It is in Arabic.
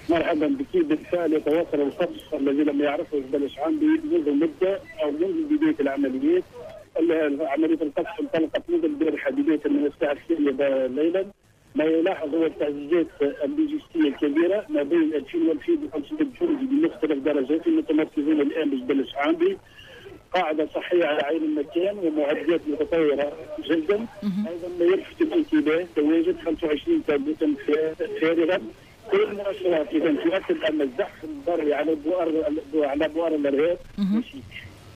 مرحبا بك. بالفعل يتواصل القصف الذي لم يعرفه جبل شعنبي منذ مده او منذ بدايه العمليات. عمليه القصف انطلقت منذ البارحه بدايه من الساعه 3 ليلا. ما يلاحظ هو التعزيزات اللوجستيه الكبيره ما بين 2000 و 2500 جندي بمختلف درجات متمركزين الان بجبل شعنبي. قاعده صحيه على عين المكان ومعدات متطوره جدا. ايضا ما يلفت الانتباه تواجد 25 تابوتا فارغا. كل المؤشرات اذا تؤكد ان الزحف البري على بؤر الارهاب ماشي.